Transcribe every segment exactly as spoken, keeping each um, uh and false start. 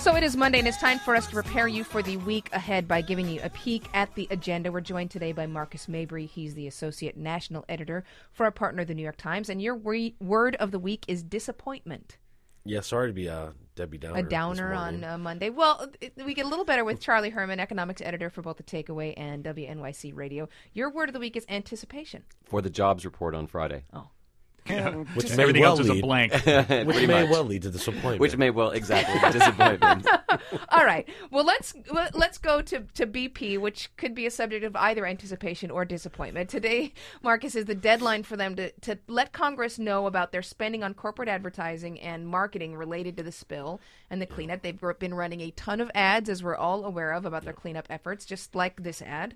So it is Monday, and it's time for us to prepare you for the week ahead by giving you a peek at the agenda. We're joined today by Marcus Mabry. He's the Associate National Editor for our partner, The New York Times. And your we- word of the week is disappointment. Yeah, sorry to be uh, Debbie Downer. A downer on uh, Monday. Well, it, we get a little better with Charlie Herman, economics editor for both The Takeaway and W N Y C Radio. Your word of the week is anticipation. For the jobs report on Friday. Oh. Yeah, which and may everything well else is lead, a blank. which may much. well lead to disappointment. Which may well, exactly, disappointment. All right. Well, let's let's go to, to B P, which could be a subject of either anticipation or disappointment. Today, Marcus, is the deadline for them to, to let Congress know about their spending on corporate advertising and marketing related to the spill and the cleanup. They've been running a ton of ads, as we're all aware of, about their cleanup efforts, just like this ad.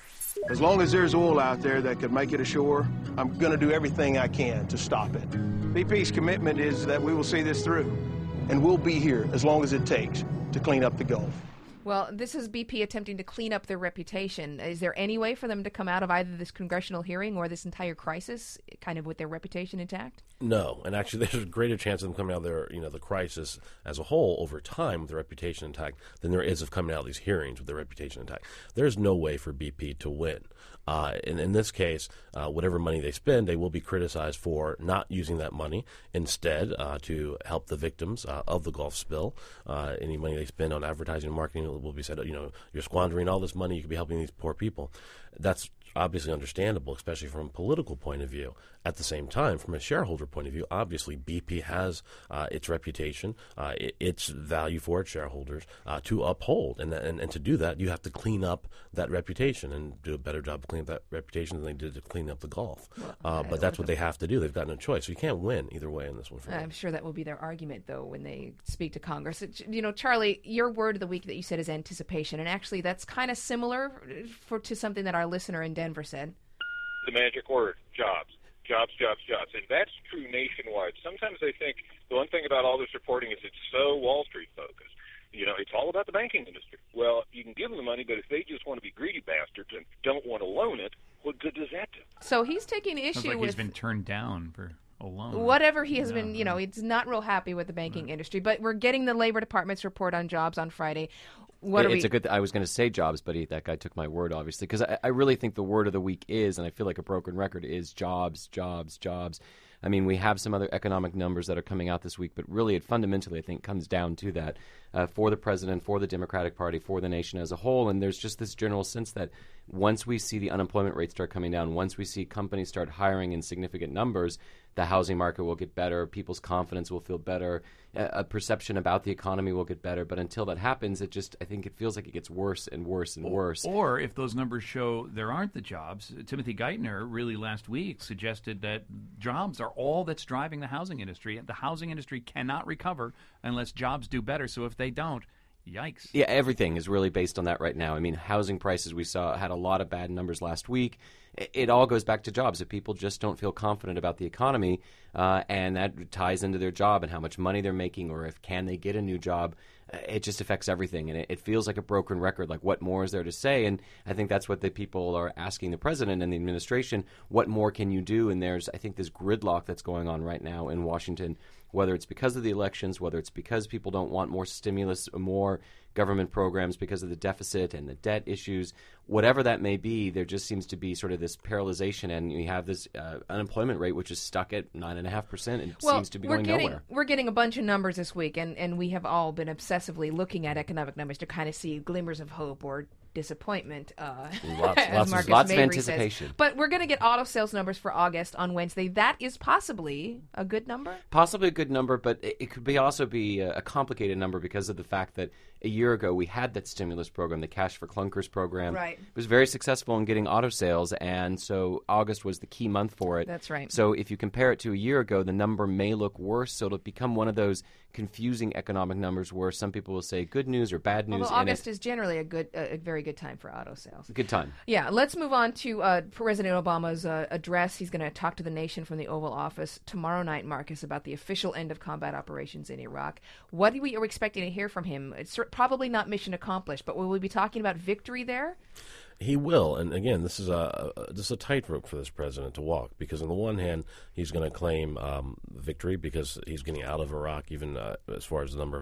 As long as there's oil out there that could make it ashore, I'm going to do everything I can to stop it. B P's commitment is that we will see this through, and we'll be here as long as it takes to clean up the Gulf. Well, this is B P attempting to clean up their reputation. Is there any way for them to come out of either this congressional hearing or this entire crisis kind of with their reputation intact? No, and actually there's a greater chance of them coming out of their, you know, the crisis as a whole over time with their reputation intact than there is of coming out of these hearings with their reputation intact. There's no way for B P to win. Uh, and in this case, uh, whatever money they spend, they will be criticized for not using that money instead uh, to help the victims uh, of the Gulf spill. Uh, any money they spend on advertising and marketing will be said, you know, you're squandering all this money, you could be helping these poor people. That's obviously understandable, especially from a political point of view. At the same time, from a shareholder point of view, obviously B P has uh, its reputation, uh, it, its value for its shareholders uh, to uphold. And, and and to do that, you have to clean up that reputation and do a better job of cleaning up that reputation than they did to clean up the Gulf. Uh, but that's what they have to do. They've got no choice. So you can't win either way in this one. For I'm sure that will be their argument, though, when they speak to Congress. It, you know, Charlie, your word of the week that you said is anticipation. And actually, that's kind of similar for to something that our listener in Denver said. The magic word, jobs. Jobs, jobs, jobs. And that's true nationwide. Sometimes they think the one thing about all this reporting is it's so Wall Street focused. You know, it's all about the banking industry. Well, you can give them the money, but if they just want to be greedy bastards and don't want to loan it, what good does that do? So he's taking issue Sounds like with... he's been turned down for a loan. Whatever he has yeah. been, you know, he's not real happy with the banking industry. But we're getting the Labor Department's report on jobs on Friday. What it, are it's we... a good. Th- I was going to say jobs, but he, that guy took my word, obviously, because I, I really think the word of the week is, and I feel like a broken record, is jobs, jobs, jobs. I mean, we have some other economic numbers that are coming out this week, but really it fundamentally, I think, comes down to that uh, for the president, for the Democratic Party, for the nation as a whole. And there's just this general sense that once we see the unemployment rate start coming down, once we see companies start hiring in significant numbers, the housing market will get better, people's confidence will feel better, a, a perception about the economy will get better. But until that happens, it just, I think it feels like it gets worse and worse and worse. Or if those numbers show there aren't the jobs, Timothy Geithner really last week suggested that jobs are all that's driving the housing industry. The housing industry cannot recover unless jobs do better. So if they don't, yikes. Yeah, everything is really based on that right now. I mean, housing prices we saw had a lot of bad numbers last week. It, it all goes back to jobs. If people just don't feel confident about the economy, uh, and that ties into their job and how much money they're making, or if can they get a new job, uh, it just affects everything. And it, it feels like a broken record. Like, what more is there to say? And I think that's what the people are asking the president and the administration. What more can you do? And there's, I think, this gridlock that's going on right now in Washington, whether it's because of the elections, whether it's because people don't want more stimulus, more government programs because of the deficit and the debt issues, whatever that may be, there just seems to be sort of this paralyzation, and you have this uh, unemployment rate which is stuck at nine and a half percent and well, seems to be we're going getting, nowhere. We're getting a bunch of numbers this week, and, and we have all been obsessively looking at economic numbers to kind of see glimmers of hope or disappointment, uh, lots, as lots, Marcus of, lots of Mabry anticipation. says. But we're going to get auto sales numbers for August on Wednesday. That is possibly a good number? Possibly a good number, but it, it could be also be a, a complicated number because of the fact that a year ago we had that stimulus program, the Cash for Clunkers program. Right. It was very successful in getting auto sales, and so August was the key month for it. That's right. So if you compare it to a year ago, the number may look worse, so it'll become one of those confusing economic numbers where some people will say good news or bad news. Although August it. is generally a good, a very good time for auto sales. Good time. Yeah, let's move on to uh, President Obama's uh, address. He's going to talk to the nation from the Oval Office tomorrow night, Marcus, about the official end of combat operations in Iraq. What are we are we expecting to hear from him? It's probably not mission accomplished, but will we be talking about victory there? He will, and again, this is a, a this is a tightrope for this president to walk, because on the one hand, he's going to claim um, victory because he's getting out of Iraq, even uh, as far as the number of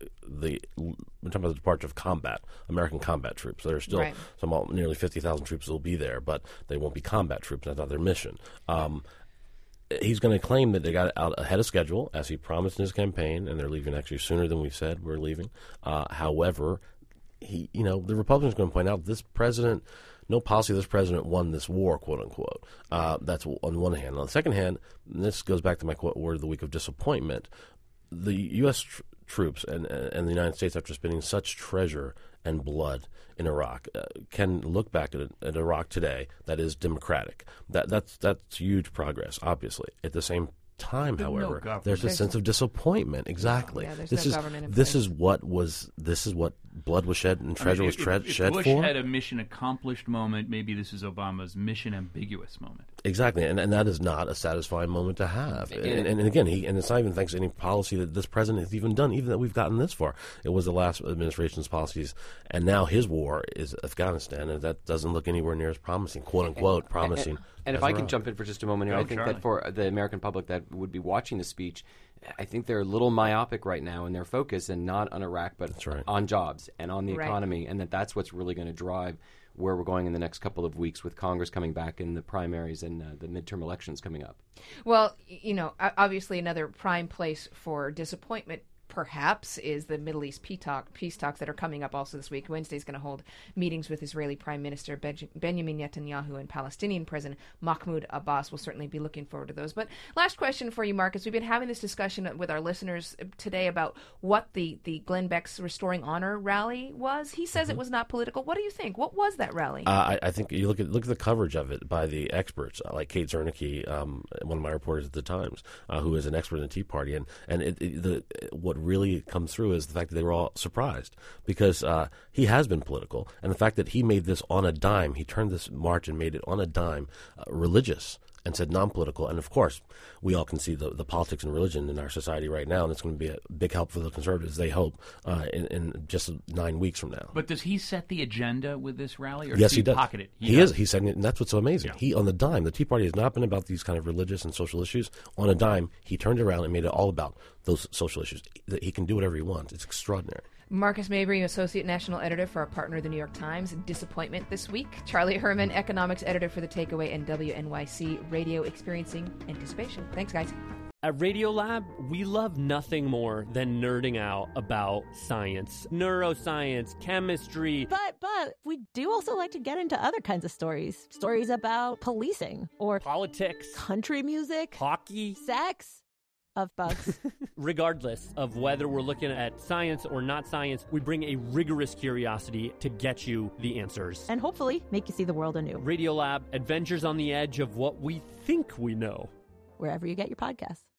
the we're talking about the departure of combat, American combat troops. There are still Right. some nearly fifty thousand troops will be there, but they won't be combat troops. That's not their mission. Um, he's going to claim that they got out ahead of schedule, as he promised in his campaign, and they're leaving actually sooner than we said we're leaving. Uh, however, he, you know, the Republicans are going to point out this president. No policy of this president won this war, quote unquote. Uh, that's on one hand. On the second hand, and this goes back to my quote, word of the week of disappointment. The U S tr- troops and and the United States, after spending such treasure and blood in Iraq, uh, can look back at, at Iraq today that is democratic. That that's that's huge progress, obviously. At the same time, There's no however, government. there's a There's- sense of disappointment. Exactly. Yeah, there's this no is government in this place. is what was this is what blood was shed and treasure I mean, was if, tre- if shed Bush for. had a mission accomplished moment, maybe this is Obama's mission ambiguous moment. Exactly, and, and that is not a satisfying moment to have. And, and, and again, he, and it's not even thanks to any policy that this president has even done, even that we've gotten this far. It was the last administration's policies, and now his war is Afghanistan, and that doesn't look anywhere near as promising, quote unquote, promising. And, and if as I can Iraq. jump in for just a moment here, Go, I think Charlie. that for the American public that would be watching the speech, I think they're a little myopic right now in their focus, and not on Iraq, but right. on jobs and on the Right. economy, and that that's what's really going to drive where we're going in the next couple of weeks with Congress coming back in the primaries and uh, the midterm elections coming up. Well, y- you know, o- obviously another prime place for disappointment perhaps is the Middle East peace, talk, peace talks that are coming up also this week. Wednesday's going to hold meetings with Israeli Prime Minister Benj- Benjamin Netanyahu and Palestinian President Mahmoud Abbas. We'll certainly be looking forward to those. But last question for you, Marcus. We've been having this discussion with our listeners today about what the, the Glenn Beck's Restoring Honor rally was. He says it was not political. What do you think? What was that rally? Uh, I, I think you look at look at the coverage of it by the experts, uh, like Kate Zernike, um, one of my reporters at the Times, uh, who is an expert in the Tea Party, and and it, it, the what really comes through is the fact that they were all surprised because uh, he has been political, and the fact that he made this on a dime, he turned this march and made it on a dime, uh, religious. And said non-political, and of course, we all can see the, the politics and religion in our society right now, and it's going to be a big help for the conservatives, they hope, uh, in, in just nine weeks from now. But does he set the agenda with this rally, or Yes, does he he, does. pocket it? He, does. is. He's saying it, and that's what's so amazing. Yeah. He, on the dime, the Tea Party has not been about these kind of religious and social issues. On a dime, he turned it around and made it all about those social issues. That he can do whatever he wants. It's extraordinary. Marcus Mabry, Associate National Editor for our partner, the New York Times. Disappointment this week. Charlie Herman, Economics Editor for The Takeaway and W N Y C Radio, experiencing anticipation. Thanks, guys. At Radiolab, we love nothing more than nerding out about science, neuroscience, chemistry. But, but, we do also like to get into other kinds of stories. Stories about policing or Politics, country music, hockey. sex, of bugs. Regardless of whether we're looking at science or not science, we bring a rigorous curiosity to get you the answers. And hopefully make you see the world anew. Radiolab, adventures on the edge of what we think we know. Wherever you get your podcasts.